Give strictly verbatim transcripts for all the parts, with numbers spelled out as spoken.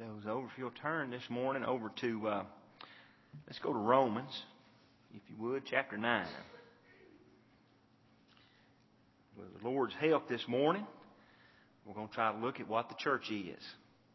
those over. If you'll turn this morning over to, uh, let's go to Romans, if you would, chapter nine. With the Lord's help this morning, we're going to try to look at what the church is.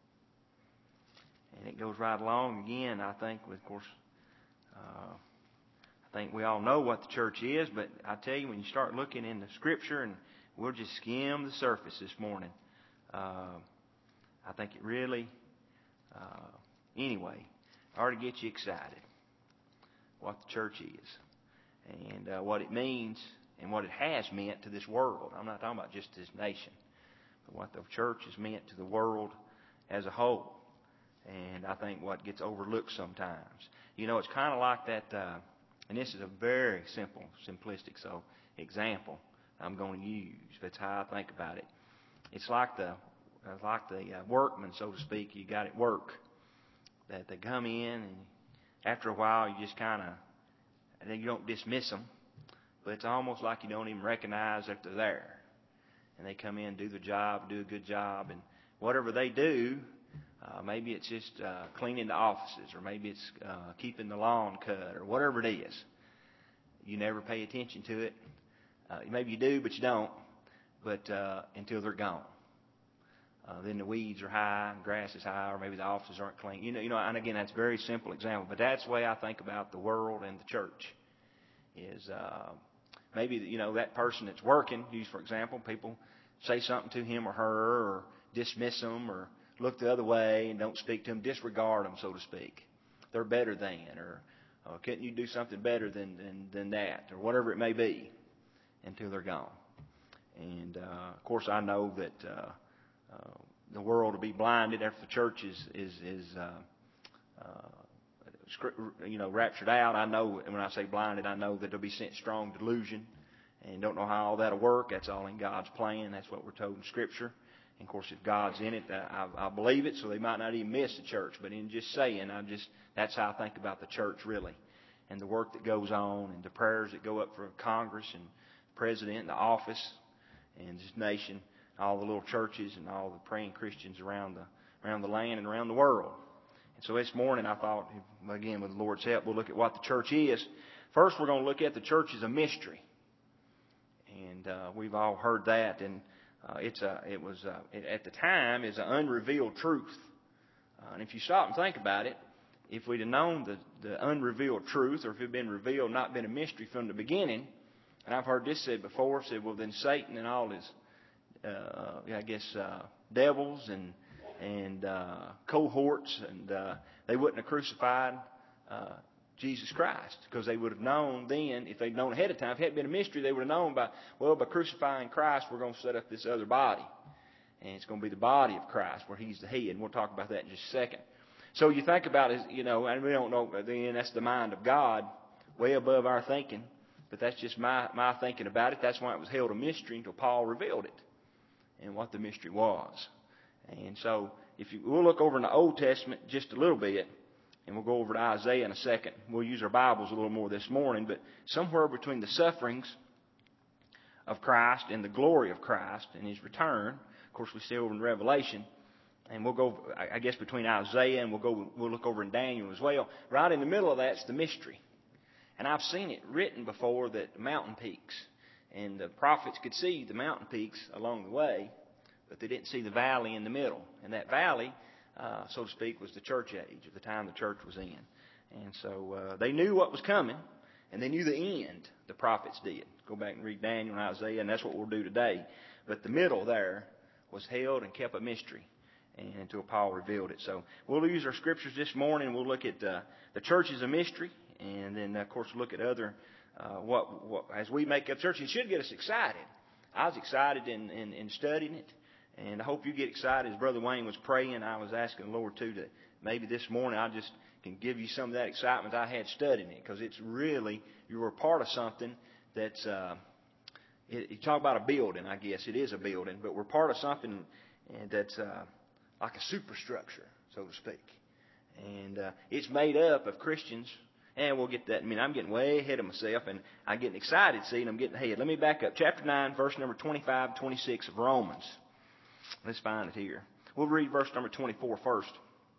And it goes right along again, I think, with, of course, uh, I think we all know what the church is, but I tell you, when you start looking in the Scripture, and we'll just skim the surface this morning, uh, I think it really, uh, anyway, ought to get you excited what the church is and uh, what it means and what it has meant to this world. I'm not talking about just this nation, but what the church has meant to the world as a whole. And I think what gets overlooked sometimes. You know, it's kind of like that, uh, and this is a very simple, simplistic so example I'm going to use. That's how I think about it. It's like the It's like the uh, workmen, so to speak, you got at work, that they come in and after a while you just kind of, and then you don't dismiss them, but it's almost like you don't even recognize that they're there. And they come in, do their job, do a good job, and whatever they do, uh, maybe it's just uh, cleaning the offices, or maybe it's uh, keeping the lawn cut, or whatever it is. You never pay attention to it. Uh, maybe you do, but you don't, but uh, until they're gone. Uh, then the weeds are high, and grass is high, or maybe the offices aren't clean. You know, you know. And again, that's a very simple example, but that's the way I think about the world and the church. Is uh, maybe you know that person that's working. Use for example, people say something to him or her, or dismiss them, or look the other way and don't speak to them, disregard them, so to speak. They're better than, or uh, couldn't you do something better than than, than that, or whatever it may be, until they're gone. And uh, of course, I know that. Uh, Uh, the world will be blinded after the church is is is uh, uh, you know raptured out. I know when I say blinded, I know that they'll be sent strong delusion, and don't know how all that'll work. That's all in God's plan. That's what we're told in Scripture. And of course, if God's in it, I, I believe it. So they might not even miss the church. But in just saying, I just that's how I think about the church really, and the work that goes on, and the prayers that go up for Congress and President, and the office, and this nation. All the little churches and all the praying Christians around the around the land and around the world. And so this morning I thought, again, with the Lord's help, we'll look at what the church is. First, we're going to look at the church as a mystery. And uh, we've all heard that. And uh, it's a, it was a, it, at the time is an unrevealed truth. Uh, and if you stop and think about it, if we'd have known the, the unrevealed truth, or if it had been revealed, not been a mystery from the beginning, and I've heard this said before, said, well, then Satan and all his Uh, I guess uh, devils and and uh, cohorts, and uh, they wouldn't have crucified uh, Jesus Christ, because they would have known then, if they'd known ahead of time, if it hadn't been a mystery, they would have known by, well, by crucifying Christ, we're going to set up this other body. And it's going to be the body of Christ, where He's the head. And we'll talk about that in just a second. So you think about it, you know, and we don't know, then that's the mind of God, way above our thinking. But that's just my, my thinking about it. That's why it was held a mystery until Paul revealed it, and what the mystery was. And so, if you, we'll look over in the Old Testament just a little bit, and we'll go over to Isaiah in a second. We'll use our Bibles a little more this morning, but somewhere between the sufferings of Christ and the glory of Christ and His return, of course we stay over in Revelation, and we'll go, I guess, between Isaiah and we'll go, we'll look over in Daniel as well. Right in the middle of that's the mystery. And I've seen it written before that mountain peaks. And the prophets could see the mountain peaks along the way, but they didn't see the valley in the middle. And that valley, uh, so to speak, was the church age, of the time the church was in. And so uh, they knew what was coming, and they knew the end, the prophets did. Go back and read Daniel and Isaiah, and that's what we'll do today. But the middle there was held and kept a mystery, and until Paul revealed it. So we'll use our scriptures this morning. We'll look at uh, the church as a mystery, and then, of course, look at other Uh, what, what as we make up church. It should get us excited. I was excited in, in, in studying it, and I hope you get excited. As Brother Wayne was praying, I was asking the Lord too, to maybe this morning I just can give you some of that excitement I had studying it, because it's really, you were a part of something that's uh, it, you talk about a building. I guess it is a building, but we're part of something that's uh, like a superstructure, so to speak, and uh, it's made up of Christians. And we'll get that. I mean, I'm getting way ahead of myself, and I'm getting excited, see, and I'm getting ahead. Let me back up. Chapter nine, verse number twenty-five, twenty-six of Romans. Let's find it here. We'll read verse number twenty-four first.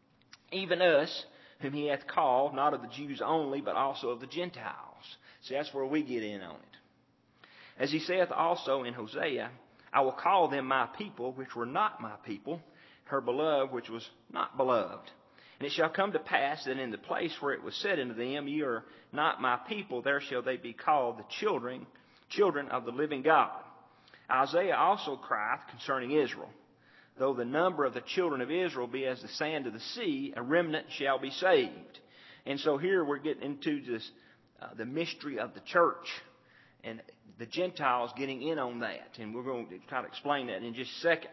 even us, whom he hath called, not of the Jews only, but also of the Gentiles. See, that's where we get in on it. As he saith also in Hosea, I will call them my people, which were not my people, her beloved, which was not beloved. And it shall come to pass that in the place where it was said unto them, Ye are not my people, there shall they be called the children, children of the living God. Isaiah also crieth concerning Israel, Though the number of the children of Israel be as the sand of the sea, a remnant shall be saved. And so here we're getting into this, uh, the mystery of the church and the Gentiles getting in on that. And we're going to try to explain that in just a second.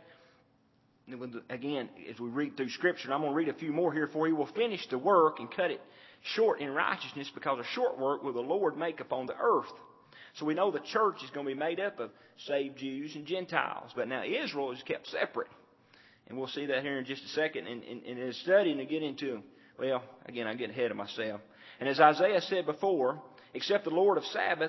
Again, as we read through Scripture, and I'm going to read a few more here for you. We'll finish the work and cut it short in righteousness, because a short work will the Lord make upon the earth. So we know the church is going to be made up of saved Jews and Gentiles. But now Israel is kept separate. And we'll see that here in just a second. And, and, and in studying to get into, well, again, I get ahead of myself. And as Isaiah said before, except the Lord of Sabaoth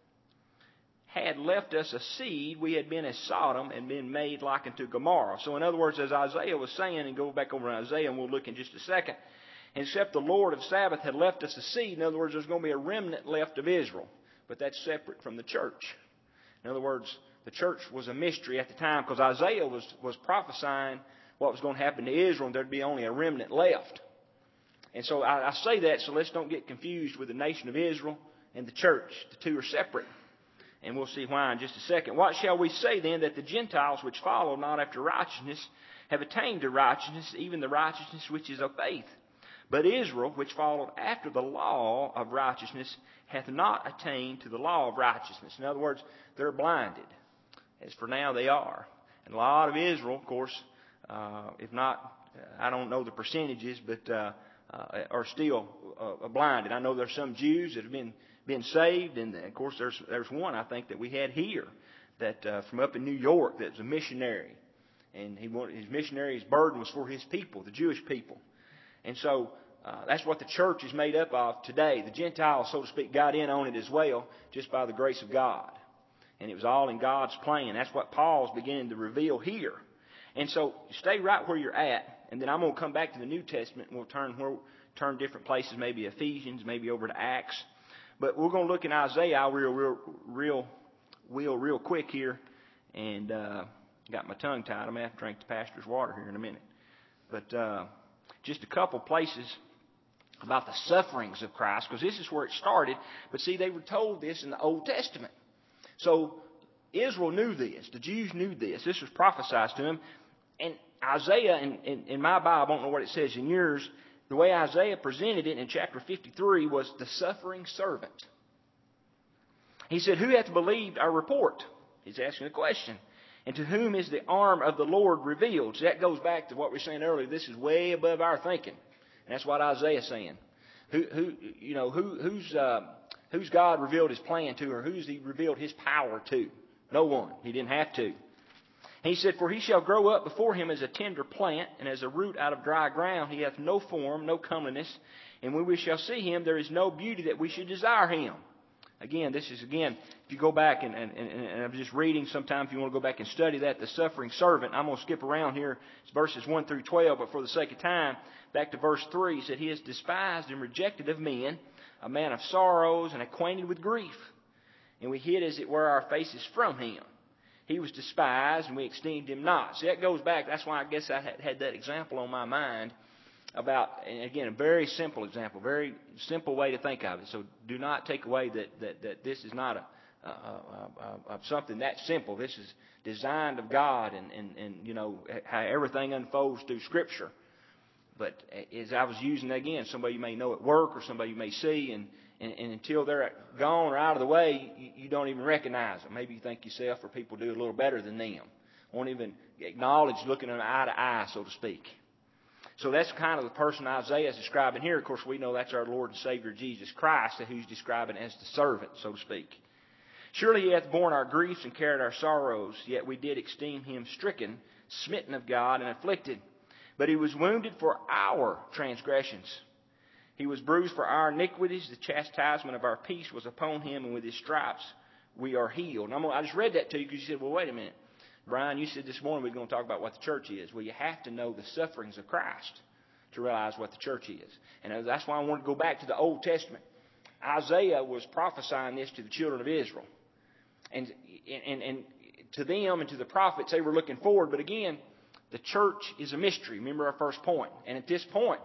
had left us a seed, we had been as Sodom and been made like unto Gomorrah. So in other words, as Isaiah was saying, and go back over to Isaiah and we'll look in just a second, except the Lord of Sabaoth had left us a seed, in other words, there's going to be a remnant left of Israel. But that's separate from the church. In other words, the church was a mystery at the time, because Isaiah was, was prophesying what was going to happen to Israel, and there'd be only a remnant left. And so I, I say that so let's don't get confused with the nation of Israel and the church. The two are separate. And we'll see why in just a second. What shall we say then? That the Gentiles which follow not after righteousness have attained to righteousness, even the righteousness which is of faith. But Israel, which followed after the law of righteousness, hath not attained to the law of righteousness. In other words, they're blinded. As for now, they are. And a lot of Israel, of course, uh, if not, I don't know the percentages, but uh, uh, are still uh, blinded. I know there's some Jews that have been been saved, and of course, there's there's one I think that we had here, that uh, from up in New York, that was a missionary, and he wanted, his missionary's burden was for his people, the Jewish people, and so. Uh, that's what the church is made up of today. The Gentiles, so to speak, got in on it as well, just by the grace of God. And it was all in God's plan. That's what Paul's beginning to reveal here. And so stay right where you're at, and then I'm going to come back to the New Testament, and we'll turn where, turn different places, maybe Ephesians, maybe over to Acts. But we're going to look in Isaiah real, real, real, real, real quick here. And uh, got my tongue tied. I'm going to have to drink the pastor's water here in a minute. But uh, just a couple places about the sufferings of Christ, because this is where it started. But see, they were told this in the Old Testament. So Israel knew this. The Jews knew this. This was prophesied to them. And Isaiah, in, in, in my Bible, I don't know what it says in yours, the way Isaiah presented it in chapter fifty-three was the suffering servant. He said, Who hath believed our report? He's asking a question. And to whom is the arm of the Lord revealed? So that goes back to what we were saying earlier. This is way above our thinking. And that's what Isaiah's saying. Who, who, you know, who, who's, uh, who's God revealed His plan to, or who's He revealed His power to? No one. He didn't have to. He said, For he shall grow up before Him as a tender plant, and as a root out of dry ground. He hath no form, no comeliness. And when we shall see Him, there is no beauty that we should desire Him. Again, this is, again, if you go back, and, and, and, and I'm just reading, sometime if you want to go back and study that, the suffering servant, I'm going to skip around here. It's verses one through twelve, but for the sake of time, back to verse three, he said, He is despised and rejected of men, a man of sorrows and acquainted with grief. And we hid, as it were, our faces from Him. He was despised, and we esteemed Him not. See, that goes back, that's why I guess I had, had that example on my mind about, and again, a very simple example, very simple way to think of it. So do not take away that, that, that this is not a, a, a, a, something that simple. This is designed of God, and, and, and you know, how everything unfolds through Scripture. But as I was using that again, somebody you may know at work or somebody you may see, and, and, and until they're gone or out of the way, you, you don't even recognize them. Maybe you think yourself or people do a little better than them. Won't even acknowledge looking them eye to eye, so to speak. So that's kind of the person Isaiah is describing here. Of course, we know that's our Lord and Savior Jesus Christ, who's describing as the servant, so to speak. Surely He hath borne our griefs and carried our sorrows, yet we did esteem Him stricken, smitten of God, and afflicted. But He was wounded for our transgressions. He was bruised for our iniquities. The chastisement of our peace was upon Him, and with His stripes we are healed. And I'm gonna, I just read that to you because you said, well, wait a minute. Brian, you said this morning we we're going to talk about what the church is. Well, you have to know the sufferings of Christ to realize what the church is. And that's why I want to go back to the Old Testament. Isaiah was prophesying this to the children of Israel. And, and, and to them and to the prophets, they were looking forward. But again, the church is a mystery. Remember our first point. And at this point,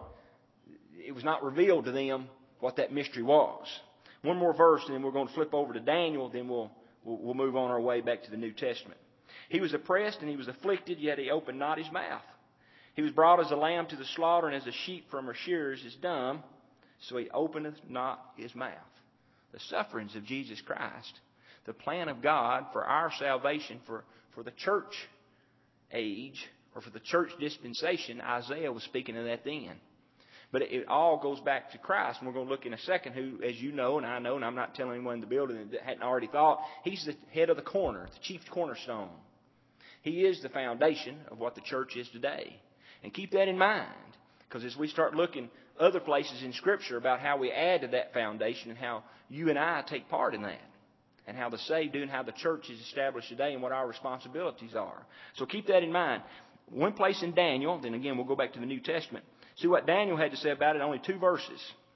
it was not revealed to them what that mystery was. One more verse, and then we're going to flip over to Daniel. Then we'll, we'll, we'll move on our way back to the New Testament. He was oppressed and he was afflicted, yet he opened not his mouth. He was brought as a lamb to the slaughter, and as a sheep from her shearers is dumb, so he openeth not his mouth. The sufferings of Jesus Christ, the plan of God for our salvation, for, for the church age, or for the church dispensation, Isaiah was speaking of that then. But it, it all goes back to Christ, and we're going to look in a second who, as you know and I know, and I'm not telling anyone in the building that hadn't already thought, he's the head of the corner, the chief cornerstone. He is the foundation of what the church is today. And keep that in mind, because as we start looking other places in Scripture about how we add to that foundation and how you and I take part in that, and how the saved do and how the church is established today and what our responsibilities are. So keep that in mind. One place in Daniel, then again we'll go back to the New Testament, see what Daniel had to say about it, only two verses.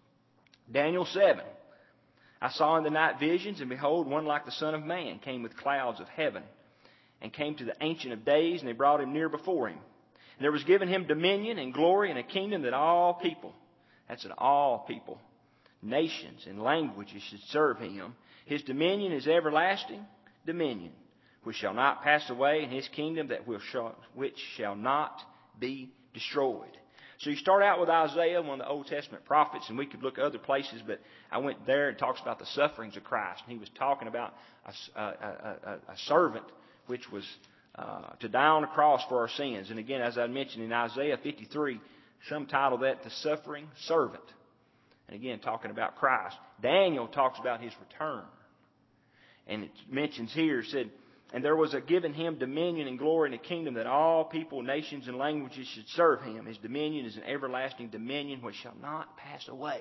Daniel seven. I saw in the night visions, and behold, one like the Son of Man came with clouds of heaven, and came to the Ancient of Days, and they brought him near before him. And there was given him dominion and glory and a kingdom that all people, that's an all people, nations and languages should serve him. His dominion is everlasting dominion, which shall not pass away, and his kingdom that will shall, which shall not be destroyed. So you start out with Isaiah, one of the Old Testament prophets, and we could look at other places, but I went there and talks about the sufferings of Christ. And he was talking about a, a, a, a servant which was uh, to die on the cross for our sins. And again, as I mentioned in Isaiah fifty-three, some title that the suffering servant. And again, talking about Christ. Daniel talks about his return. And it mentions here, it said, and there was a given him dominion and glory and a kingdom that all people, nations, and languages should serve him. His dominion is an everlasting dominion which shall not pass away.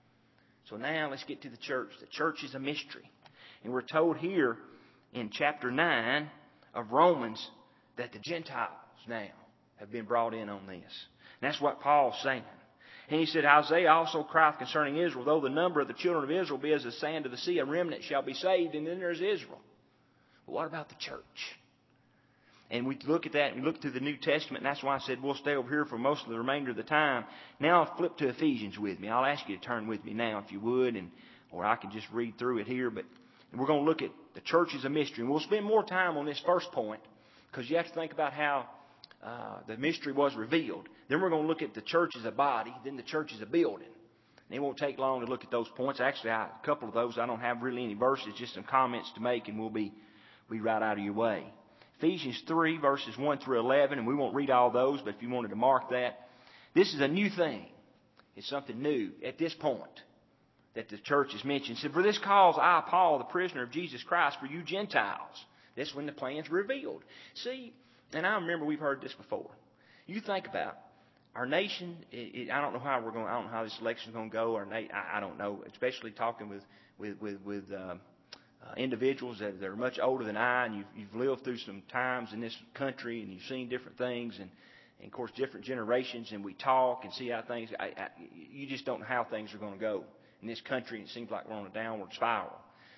So now let's get to the church. The church is a mystery. And we're told here in chapter nine of Romans that the Gentiles now have been brought in on this. And that's what Paul's saying. And he said, Isaiah also crieth concerning Israel, though the number of the children of Israel be as the sand of the sea, a remnant shall be saved, and then there's Israel. But what about the church? And we look at that and we look through the New Testament, and that's why I said we'll stay over here for most of the remainder of the time. Now I'll flip to Ephesians with me. I'll ask you to turn with me now if you would, and or I can just read through it here. But we're going to look at the church as a mystery. And we'll spend more time on this first point because you have to think about how uh, the mystery was revealed. Then we're going to look at the church as a body, then the church as a building. And it won't take long to look at those points. Actually, I, a couple of those, I don't have really any verses, just some comments to make, and we'll be, be right out of your way. Ephesians three, verses one through eleven, and we won't read all those, but if you wanted to mark that, this is a new thing. It's something new at this point that the church is mentioned. It said, for this cause I, Paul, the prisoner of Jesus Christ, for you Gentiles. That's when the plan's revealed. See, and I remember we've heard this before. You think about our nation. It, it, I don't know how we're going. I don't know how this election's going to go. Our na- I, I don't know. Especially talking with with with, with uh, uh, individuals that, that are much older than I, and you've, you've lived through some times in this country, and you've seen different things, and, and of course different generations. And we talk and see how things. I, I, you just don't know how things are going to go in this country. And it seems like we're on a downward spiral.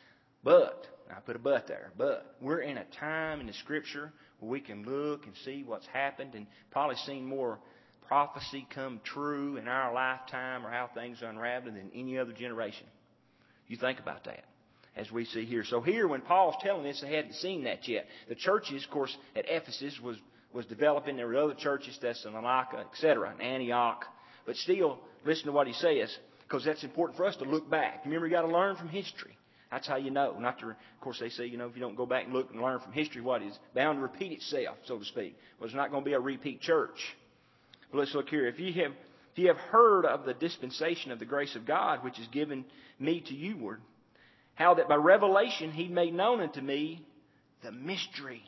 But I put a but there. But we're in a time in the Scripture where we can look and see what's happened, and probably seen more prophecy come true in our lifetime or how things are unraveling than any other generation. You think about that as we see here. So here, when Paul's telling this, they hadn't seen that yet. The churches, of course, at Ephesus was, was developing. There were other churches, Thessalonica, et cetera, and Antioch. But still, listen to what he says, because that's important for us to look back. Remember, you got to learn from history. That's how you know. Not to, of course, they say, you know, if you don't go back and look and learn from history, what is bound to repeat itself, so to speak. Well, it's not going to be a repeat church. But let's look here. If you have, if you have heard of the dispensation of the grace of God, which is given me to youward, how that by revelation He made known unto me the mystery,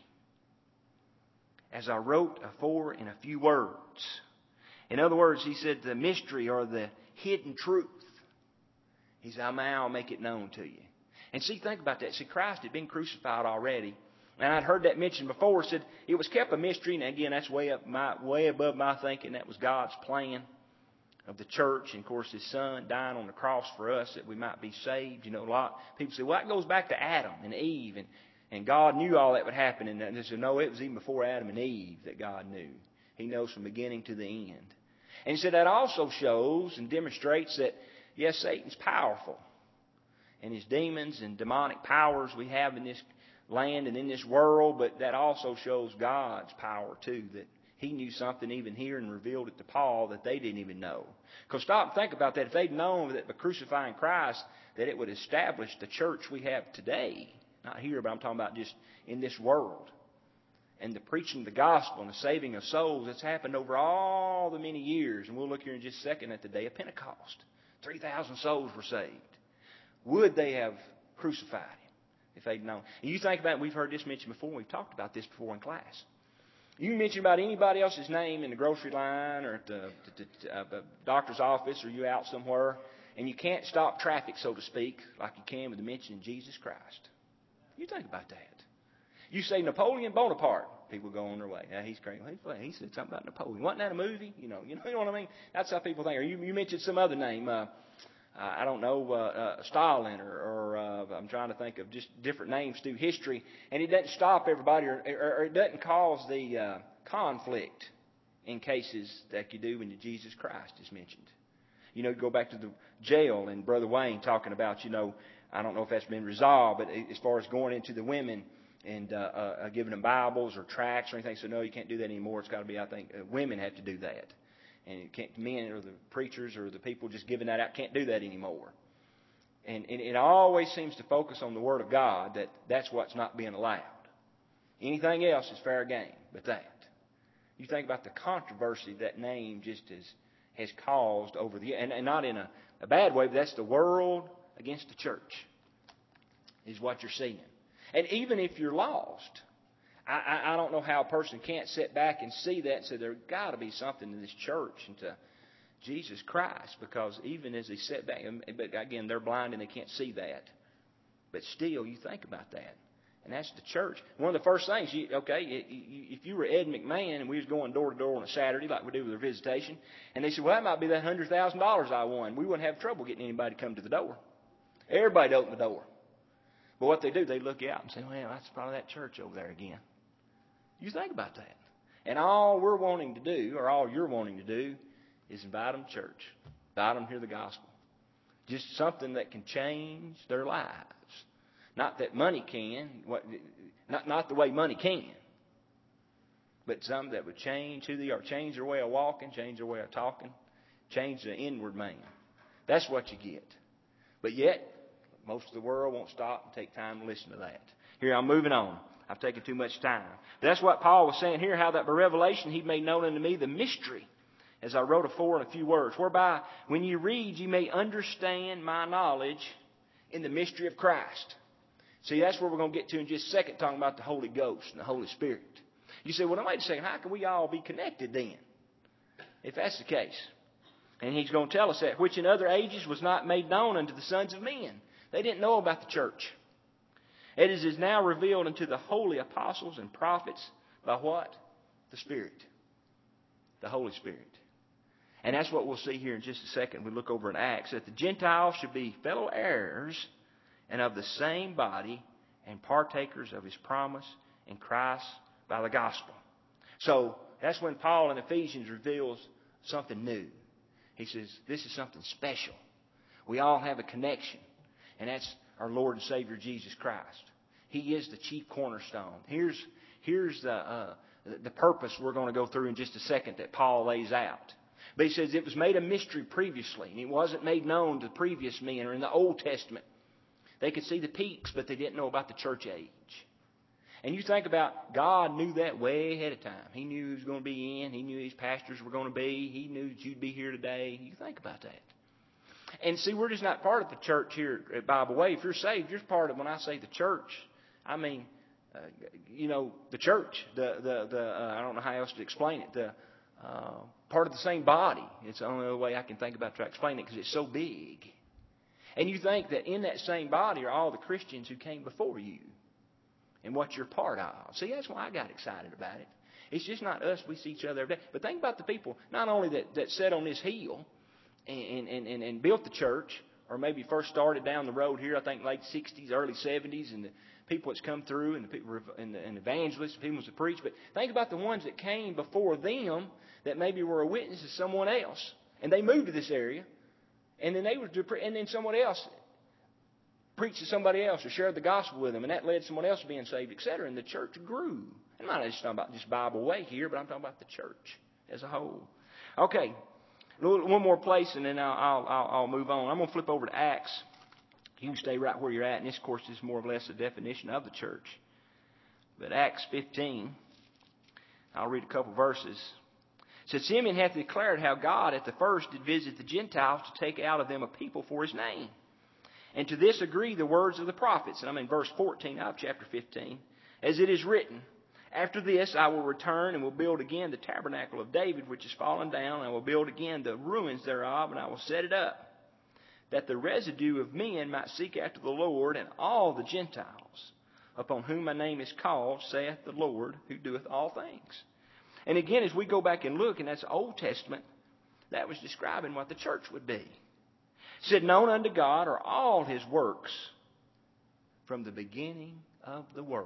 as I wrote afore in a few words. In other words, he said the mystery or the hidden truth. He said, I'll make it known to you. And see, think about that. See, Christ had been crucified already. And I'd heard that mentioned before. It said it was kept a mystery. And again, that's way up my way above my thinking. That was God's plan. of the church, and of course His Son dying on the cross for us that we might be saved. You know, a lot of people say, well, that goes back to Adam and Eve, and, and God knew all that would happen. And they said, no, it was even before Adam and Eve that God knew. He knows from beginning to the end. And He said that also shows and demonstrates that, yes, Satan's powerful. And his demons and demonic powers we have in this land and in this world, but that also shows God's power too, that He knew something even here and revealed it to Paul that they didn't even know. Because stop and think about that. If they'd known that by crucifying Christ that it would establish the church we have today, not here, but I'm talking about just in this world, and the preaching of the gospel and the saving of souls, it's happened over all the many years. And we'll look here in just a second at the day of Pentecost. three thousand souls were saved. Would they have crucified Him if they'd known? And you think about it, we've heard this mentioned before. We've talked about this before in class. You can mention about anybody else's name in the grocery line or at the, the, the, uh, the doctor's office, or you out somewhere, and you can't stop traffic, so to speak, like you can with the mention of Jesus Christ. You think about that. You say Napoleon Bonaparte, people go on their way. Yeah, he's crazy. He said something about Napoleon. Wasn't that a movie? You know, you know, you know what I mean? That's how people think. Or you, you mentioned some other name. Uh, I don't know, uh, uh, Stalin, or, or uh, I'm trying to think of just different names through history, and it doesn't stop everybody, or, or, or it doesn't cause the uh, conflict in cases that you do when Jesus Christ is mentioned. You know, go back to the jail and Brother Wayne talking about, you know, I don't know if that's been resolved, but as far as going into the women and uh, uh, giving them Bibles or tracts or anything, so no, you can't do that anymore. It's got to be, I think, uh, women have to do that. And it can't, men or the preachers or the people just giving that out can't do that anymore. And, and it always seems to focus on the Word of God, that that's what's not being allowed. Anything else is fair game but that. You think about the controversy that name just has, has caused over the... And, and not in a, a bad way, but that's the world against the church is what you're seeing. And even if you're lost... I, I, I don't know how a person can't sit back and see that and say there's got to be something in this church and to Jesus Christ, because even as they sit back, but again, they're blind and they can't see that. But still, you think about that. And that's the church. One of the first things, you, okay, if you were Ed McMahon and we was going door to door on a Saturday like we do with our visitation, and they said, well, that might be that one hundred thousand dollars I won, we wouldn't have trouble getting anybody to come to the door. Everybody to open the door. But what they do, they look out and say, well, that's probably that church over there again. You think about that. And all we're wanting to do, or all you're wanting to do, is invite them to church. Invite them to hear the gospel. Just something that can change their lives. Not that money can, what, not, not the way money can, but something that would change who they are, change their way of walking, change their way of talking, change the inward man. That's what you get. But yet, most of the world won't stop and take time to listen to that. Here, I'm moving on. I've taken too much time. But that's what Paul was saying here, how that by revelation He made known unto me the mystery, as I wrote afore in a few words, whereby when you read you may understand my knowledge in the mystery of Christ. See, that's where we're going to get to in just a second, talking about the Holy Ghost and the Holy Spirit. You say, well, now wait a second, how can we all be connected then, if that's the case? And he's going to tell us that, which in other ages was not made known unto the sons of men. They didn't know about the church. It is now revealed unto the holy apostles and prophets by what? The Spirit. The Holy Spirit. And that's what we'll see here in just a second. We look over in Acts, that the Gentiles should be fellow heirs and of the same body and partakers of His promise in Christ by the gospel. So that's when Paul in Ephesians reveals something new. He says, this is something special. We all have a connection. And that's our Lord and Savior Jesus Christ. He is the chief cornerstone. Here's, here's the, uh, the purpose we're going to go through in just a second that Paul lays out. But he says it was made a mystery previously, and it wasn't made known to previous men or in the Old Testament. They could see the peaks, but they didn't know about the church age. And you think about, God knew that way ahead of time. He knew He was going to be in. He knew His pastors were going to be. He knew that you'd be here today. You think about that. And see, we're just not part of the church here at Bible Way. If you're saved, you're part of, when I say the church, I mean, uh, you know, the church. The, the, the uh, I don't know how else to explain it. The uh, part of the same body. It's the only way I can think about to explain it because it's so big. And you think that in that same body are all the Christians who came before you and what you're part of. See, that's why I got excited about it. It's just not us. We see each other every day. But think about the people, not only that, that sat on this hill, and, and, and, and built the church, or maybe first started down the road here, I think late sixties, early seventies, and the people that's come through, and the people and, the, and evangelists, people that preach. But think about the ones that came before them that maybe were a witness to someone else, and they moved to this area, and then they were, and then someone else preached to somebody else or shared the gospel with them, and that led to someone else being saved, et cetera. And the church grew. I'm not just talking about just Bible Way here, but I'm talking about the church as a whole. Okay, one more place, and then I'll, I'll, I'll move on. I'm going to flip over to Acts. You can stay right where you're at, and this, of course, is more or less a definition of the church. But Acts fifteen, I'll read a couple verses. It says, Simeon hath declared how God at the first did visit the Gentiles to take out of them a people for his name. And to this agree the words of the prophets. And I'm in verse fourteen of chapter fifteen. As it is written, after this I will return and will build again the tabernacle of David, which is fallen down. And I will build again the ruins thereof, and I will set it up, that the residue of men might seek after the Lord, and all the Gentiles, upon whom my name is called, saith the Lord, who doeth all things. And again, as we go back and look, and that's Old Testament, that was describing what the church would be. It said, known unto God are all his works from the beginning of the world.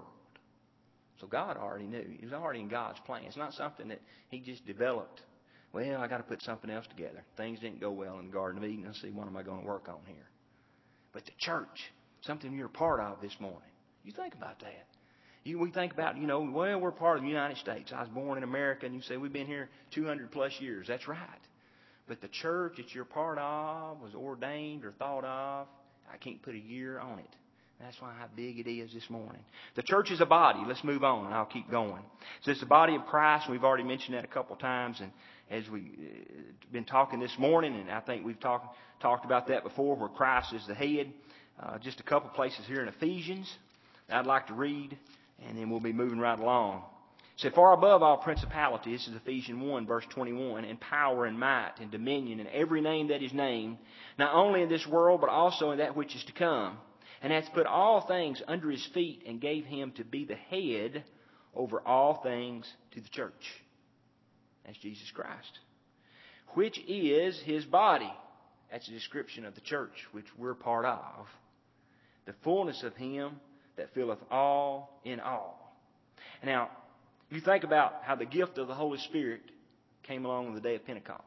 So God already knew. He was already in God's plan. It's not something that he just developed. Well, I got to put something else together. Things didn't go well in the Garden of Eden. Let's see, what am I going to work on here? But the church, something you're a part of this morning. You think about that. You, we think about, you know, well, we're part of the United States. I was born in America, and you say we've been here two hundred plus years. That's right. But the church that you're part of was ordained or thought of. I can't put a year on it. That's why how big it is this morning. The church is a body. Let's move on, and I'll keep going. So it's the body of Christ. We've already mentioned that a couple of times, and as we've been talking this morning, and I think we've talked talked about that before, where Christ is the head. Uh, just a couple places here in Ephesians I'd like to read, and then we'll be moving right along. It said, far above all principality, this is Ephesians one, verse twenty-one, and power and might and dominion and every name that is named, not only in this world, but also in that which is to come, and hath put all things under his feet, and gave him to be the head over all things to the church. That's Jesus Christ, which is his body. That's a description of the church, which we're part of. The fullness of him that filleth all in all. Now, you think about how the gift of the Holy Spirit came along on the day of Pentecost.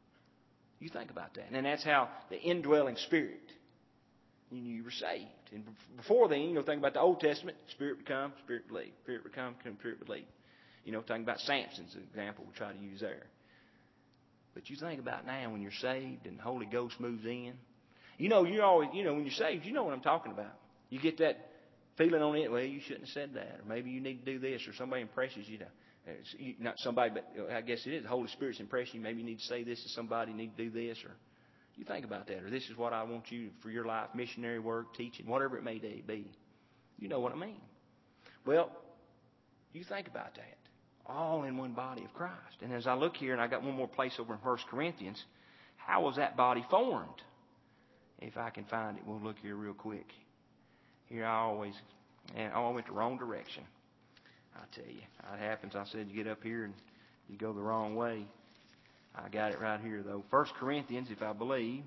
You think about that. And that's how the indwelling Spirit, you were saved. And before then, you know, think about the Old Testament, Spirit would come, Spirit would leave. Spirit would come, Spirit would leave. You know, talking about Samson's example we try to use there. But you think about now when you're saved and the Holy Ghost moves in. You know, you always, you know, when you're saved, you know what I'm talking about. You get that feeling on it, well, you shouldn't have said that. Or maybe you need to do this, or somebody impresses you. To, not somebody, but I guess it is. The Holy Spirit's impressing you. Maybe you need to say this to somebody, you need to do this. Or you think about that. Or this is what I want you for your life, missionary work, teaching, whatever it may be. You know what I mean. Well, you think about that. All in one body of Christ. And as I look here, and I got one more place over in First Corinthians, how was that body formed? If I can find it, we'll look here real quick. Here I always, and oh, I went the wrong direction. I tell you, it happens. I said you get up here and you go the wrong way. I got it right here though. First Corinthians, if I believe,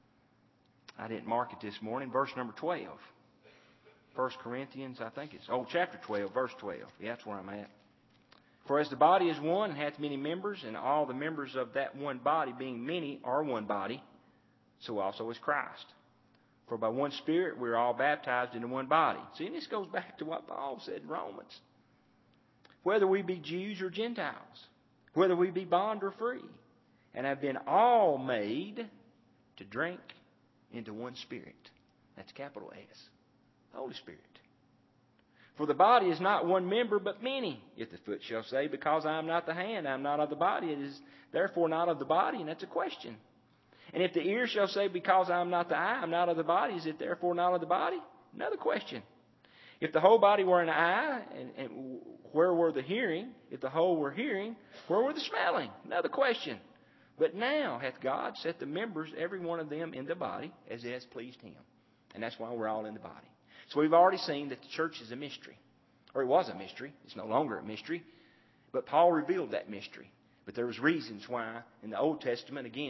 I didn't mark it this morning. Verse number twelve. First Corinthians, I think it's oh chapter twelve, verse twelve. Yeah, that's where I'm at. For as the body is one, and hath many members, and all the members of that one body, being many, are one body, so also is Christ. For by one Spirit we are all baptized into one body. See, and this goes back to what Paul said in Romans. Whether we be Jews or Gentiles, whether we be bond or free, and have been all made to drink into one Spirit. That's capital S. The Holy Spirit. For the body is not one member, but many. If the foot shall say, because I am not the hand, I am not of the body, it is therefore not of the body, and that's a question. And if the ear shall say, because I am not the eye, I am not of the body, is it therefore not of the body? Another question. If the whole body were an eye, and, and where were the hearing? If the whole were hearing, where were the smelling? Another question. But now hath God set the members, every one of them, in the body, as it has pleased him. And that's why we're all in the body. So we've already seen that the church is a mystery. Or it was a mystery. It's no longer a mystery. But Paul revealed that mystery. But there was reasons why in the Old Testament, again,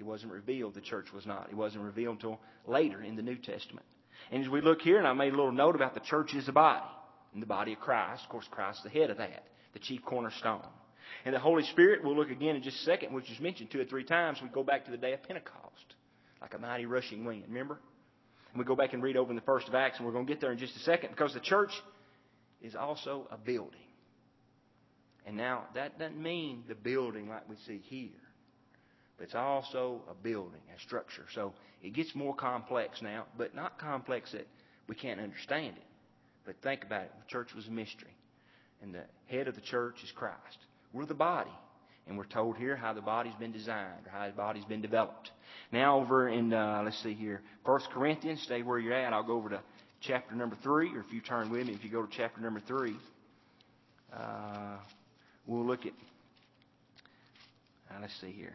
It wasn't revealed. The church was not. It wasn't revealed until later in the New Testament. And as we look here, and I made a little note about the church is a body. And the body of Christ. Of course, Christ is the head of that. The chief cornerstone. And the Holy Spirit, we'll look again in just a second, which is mentioned two or three times. We go back to the day of Pentecost. Like a mighty rushing wind. Remember? And we go back and read over in the first of Acts, and we're going to get there in just a second, because the church is also a building. And now, that doesn't mean the building like we see here. But it's also a building, a structure. So it gets more complex now, but not complex that we can't understand it. But think about it. The church was a mystery. And the head of the church is Christ. We're the body. And we're told here how the body's been designed, or how the body's been developed. Now over in, uh, let's see here, First Corinthians, stay where you're at. I'll go over to chapter number three, or if you turn with me, if you go to chapter number three, uh, we'll look at, uh, let's see here.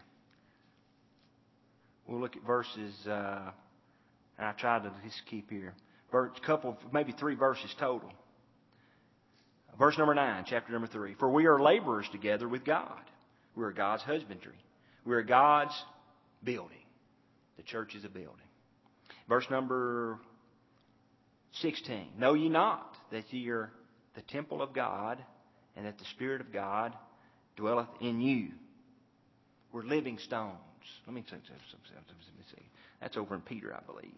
We'll look at verses, uh, I tried to just keep here, a couple, maybe three verses total. Verse number nine, chapter number three. For we are laborers together with God. We are God's husbandry. We are God's building. The church is a building. Verse number sixteen. Know ye not that ye are the temple of God, and that the Spirit of God dwelleth in you? We're living stones. Let me see. That's over in Peter, I believe.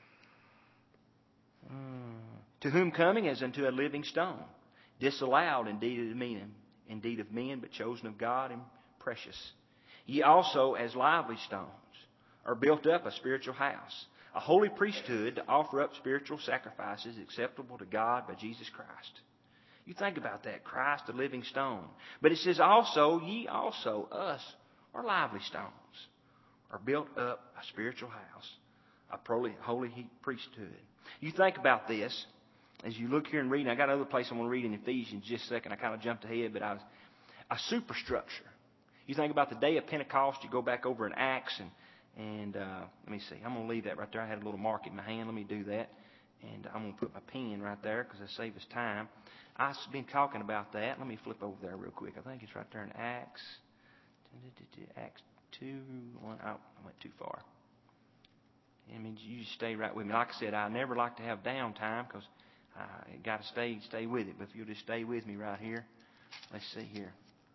Hmm. To whom coming as unto a living stone, disallowed indeed of men, indeed of men, but chosen of God and precious. Ye also, as lively stones, are built up a spiritual house, a holy priesthood, to offer up spiritual sacrifices acceptable to God by Jesus Christ. You think about that, Christ, the living stone. But it says also, ye also, us, are lively stones, are built up a spiritual house, a holy priesthood. You think about this. As you look here and read, and I got another place I want to read in Ephesians just a second. I kind of jumped ahead, but I was a superstructure. You think about the day of Pentecost, you go back over in Acts, and, and uh, let me see. I'm going to leave that right there. I had a little mark in my hand. Let me do that. And I'm going to put my pen right there because it saves us time. I've been talking about that. Let me flip over there real quick. I think it's right there in Acts. Acts two. One, oh, I went too far. I mean, you just stay right with me. Like I said, I never like to have downtime because I got to stay stay with it. But if you'll just stay with me right here. Let's see here.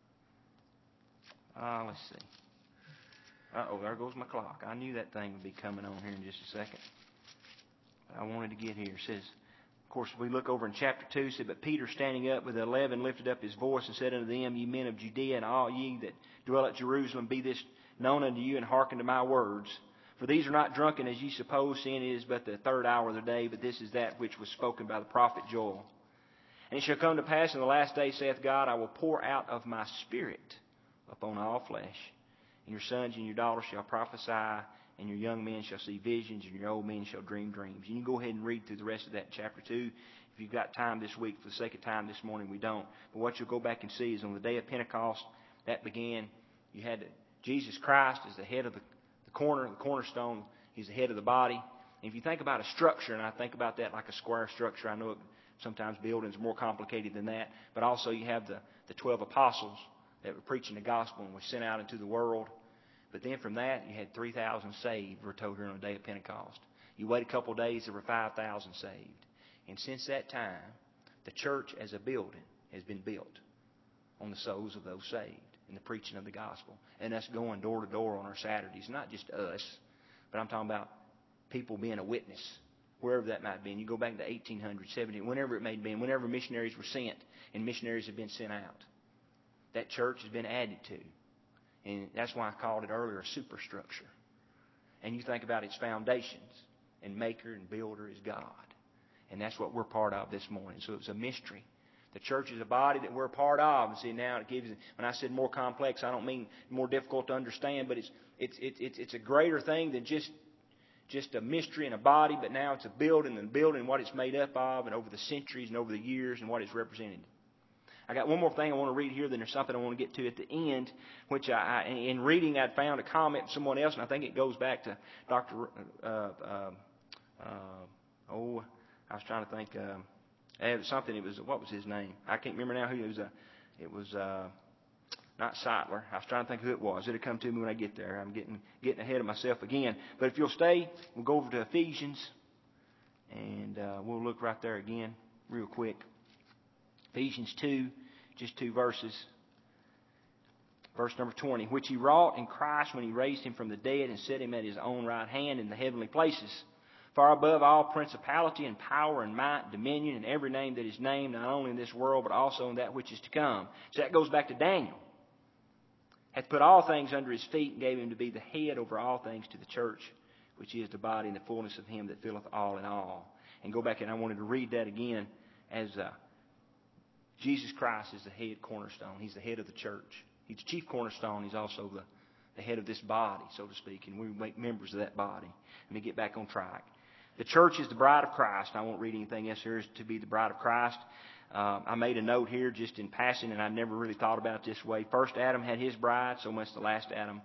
Uh, let's see. Uh-oh, there goes my clock. I knew that thing would be coming on here in just a second. But I wanted to get here. It says, of course, if we look over in chapter two, it said, But Peter, standing up with the eleven, lifted up his voice and said unto them, Ye men of Judea, and all ye that dwell at Jerusalem, be this known unto you, and hearken to my words. For these are not drunken as ye suppose, seeing it is but the third hour of the day, but this is that which was spoken by the prophet Joel. And it shall come to pass in the last day, saith God, I will pour out of my Spirit upon all flesh. And your sons and your daughters shall prophesy, and your young men shall see visions, and your old men shall dream dreams. You can go ahead and read through the rest of that chapter two. If you've got time this week, for the sake of time this morning, we don't. But what you'll go back and see is on the day of Pentecost, that began, you had Jesus Christ as the head of the corner, the cornerstone. He's the head of the body. And if you think about a structure, and I think about that like a square structure, I know it, sometimes buildings are more complicated than that, but also you have the, the twelve apostles that were preaching the gospel and were sent out into the world. But then from that, you had three thousand saved, we're told here on the day of Pentecost. You wait a couple of days, there were five thousand saved. And since that time, the church as a building has been built on the souls of those saved and the preaching of the gospel. And us going door to door on our Saturdays. Not just us, but I'm talking about people being a witness, wherever that might be. And you go back to eighteen hundred, seventeen, whenever it may be, whenever missionaries were sent and missionaries have been sent out, that church has been added to. And that's why I called it earlier a superstructure. And you think about its foundations, and maker and builder is God. And that's what we're part of this morning. So it's a mystery. The church is a body that we're a part of. And see, now it gives, when I said more complex, I don't mean more difficult to understand, but it's it's it's it's a greater thing than just just a mystery and a body, but now it's a building and building what it's made up of, and over the centuries and over the years and what it's represented. I got one more thing I want to read here, then there's something I want to get to at the end, which I, I in reading I'd found a comment from someone else, and I think it goes back to Doctor Uh, uh, uh, oh, I was trying to think. Uh, It was something. It was what was his name? I can't remember now who it was. A, it was uh, not Seidler. I was trying to think who it was. It'll come to me when I get there. I'm getting getting ahead of myself again. But if you'll stay, we'll go over to Ephesians, and uh, we'll look right there again real quick. Ephesians two, just two verses. Verse number twenty, which He wrought in Christ when He raised Him from the dead and set Him at His own right hand in the heavenly places, far above all principality and power and might, dominion, and every name that is named, not only in this world, but also in that which is to come. So that goes back to Daniel. Hath put all things under His feet and gave Him to be the head over all things to the church, which is the body and the fullness of Him that filleth all in all. And go back, and I wanted to read that again as uh, Jesus Christ is the head cornerstone. He's the head of the church. He's the chief cornerstone. He's also the, the head of this body, so to speak, and we make members of that body. Let me get back on track. The church is the bride of Christ. I won't read anything else here. Is to be the bride of Christ. Uh, I made a note here just in passing, and I never really thought about it this way. First Adam had his bride, so must the last Adam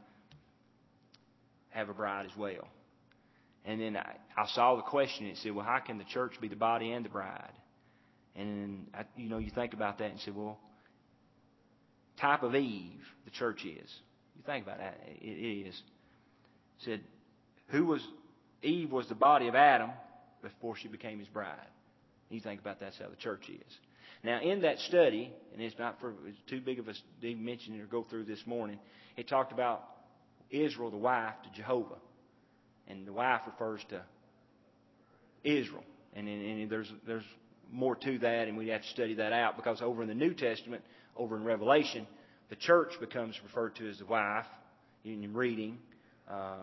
have a bride as well. And then I, I saw the question, and it said, well, how can the church be the body and the bride? And, I, you know, you think about that and say, well, type of Eve, the church is. You think about that, it, it is. It said, who was... Eve was the body of Adam before she became his bride. You think about that's how the church is. Now, in that study, and it's not for it's too big of us to even mention it or go through this morning, it talked about Israel, the wife, to Jehovah. And the wife refers to Israel. And, and, and there's there's more to that, and we have to study that out, because over in the New Testament, over in Revelation, the church becomes referred to as the wife in reading. Uh,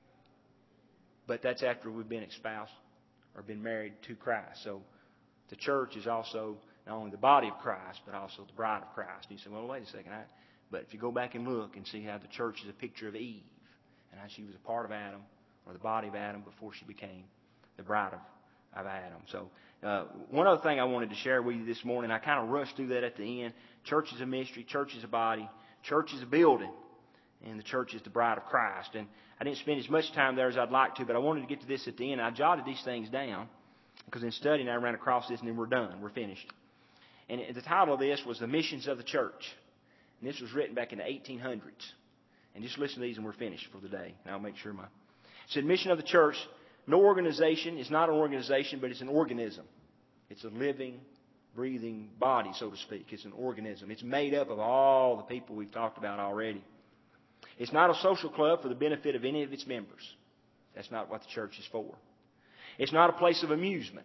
But that's after we've been espoused or been married to Christ. So the church is also not only the body of Christ, but also the bride of Christ. And you say, well, wait a second. I, but if you go back and look and see how the church is a picture of Eve, and how she was a part of Adam, or the body of Adam, before she became the bride of, of Adam. So uh, one other thing I wanted to share with you this morning, I kind of rushed through that at the end. Church is a mystery. Church is a body. Church is a building. And the church is the bride of Christ. And I didn't spend as much time there as I'd like to, but I wanted to get to this at the end. I jotted these things down because in studying I ran across this, and then we're done. We're finished. And the title of this was The Missions of the Church. And this was written back in the eighteen hundreds. And just listen to these and we're finished for the day. And I'll make sure my... It said, Mission of the Church. No organization is not an organization, but it's an organism. It's a living, breathing body, so to speak. It's an organism. It's made up of all the people we've talked about already. It's not a social club for the benefit of any of its members. That's not what the church is for. It's not a place of amusement.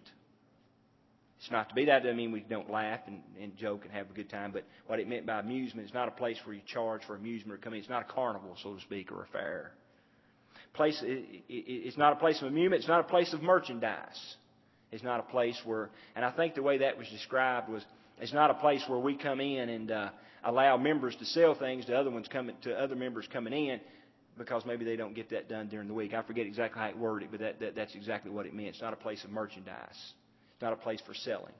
It's not to be that. Doesn't mean we don't laugh and, and joke and have a good time. But what it meant by amusement, it's not a place where you charge for amusement or come in. It's not a carnival, so to speak, or a fair. Place. It, it, it's not a place of amusement. It's not a place of merchandise. It's not a place where, and I think the way that was described was, it's not a place where we come in and uh, allow members to sell things to other ones coming to other members coming in, because maybe they don't get that done during the week. I forget exactly how it worded it, but that, that that's exactly what it meant. It's not a place of merchandise. It's not a place for selling.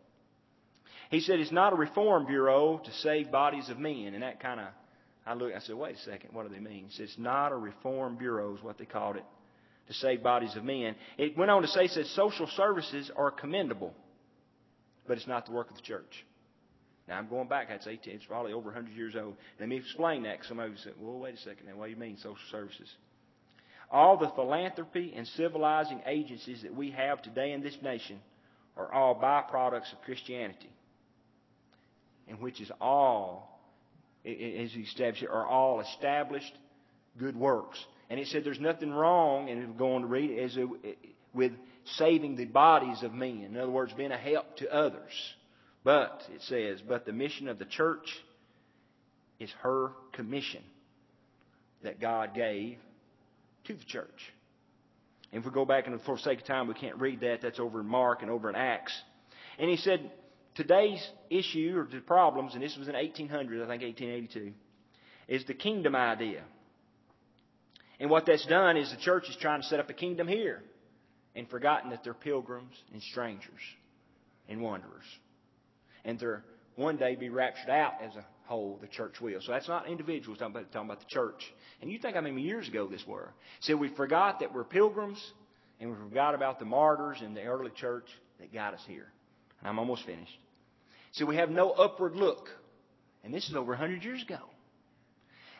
He said it's not a reform bureau to save bodies of men, and that kind of I looked. I said, wait a second, what do they mean? He said it's not a reform bureau is what they called it, to save bodies of men. It went on to say, said social services are commendable, but it's not the work of the church. Now, I'm going back. That's eighteen. It's probably over one hundred years old. Let me explain that, because somebody would say, well, wait a second. Now, what do you mean social services? All the philanthropy and civilizing agencies that we have today in this nation are all byproducts of Christianity, and which is all, as he established, are all established good works. And it said there's nothing wrong, and we're going to read it, as a, with saving the bodies of men. In other words, being a help to others. But, it says, but the mission of the church is her commission that God gave to the church. And if we go back, and for sake of time, we can't read that. That's over in Mark and over in Acts. And he said, today's issue, or the problems, and this was in eighteen hundred, I think eighteen eighty-two, is the kingdom idea. And what that's done is the church is trying to set up a kingdom here, and forgotten that they're pilgrims and strangers and wanderers. And they're one day be raptured out as a whole, the church will. So that's not individuals, talking about, talking about the church. And you think how many years ago this were. So we forgot that we're pilgrims, and we forgot about the martyrs in the early church that got us here. And I'm almost finished. So we have no upward look. And this is over one hundred years ago.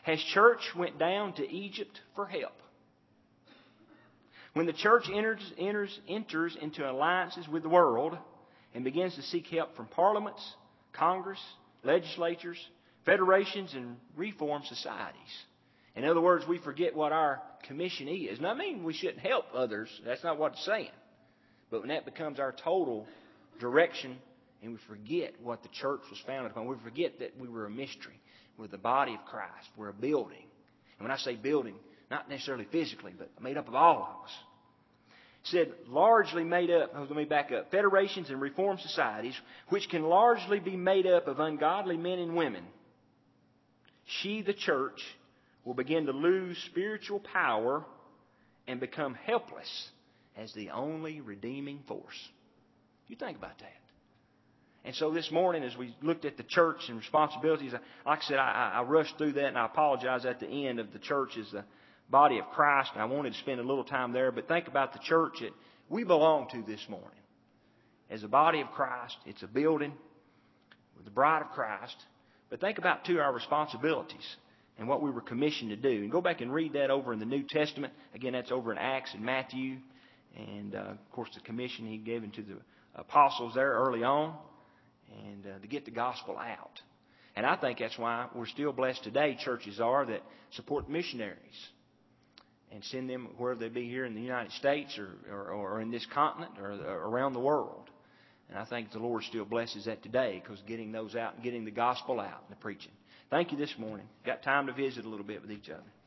Has church went down to Egypt for help? When the church enters, enters, enters into alliances with the world and begins to seek help from parliaments, Congress, legislatures, federations, and reform societies. In other words, we forget what our commission is. And I mean we shouldn't help others. That's not what it's saying. But when that becomes our total direction and we forget what the church was founded upon, we forget that we were a mystery. We're the body of Christ. We're a building. And when I say building, not necessarily physically, but made up of all of us. It said largely made up, let me back up, federations and reform societies, which can largely be made up of ungodly men and women. She, the church, will begin to lose spiritual power and become helpless as the only redeeming force. You think about that. And so this morning, as we looked at the church and responsibilities, like I said, I, I rushed through that, and I apologize at the end of the church as the body of Christ, and I wanted to spend a little time there. But think about the church that we belong to this morning. As a body of Christ, it's a building with the bride of Christ. But think about, too, our responsibilities and what we were commissioned to do. And go back and read that over in the New Testament. Again, that's over in Acts and Matthew. And, uh, of course, the commission he gave to the apostles there early on. And uh, to get the gospel out. And I think that's why we're still blessed today, churches are, that support missionaries and send them wherever they be here in the United States or, or, or in this continent or, or around the world. And I think the Lord still blesses that today because getting those out and getting the gospel out and the preaching. Thank you this morning. Got time to visit a little bit with each other.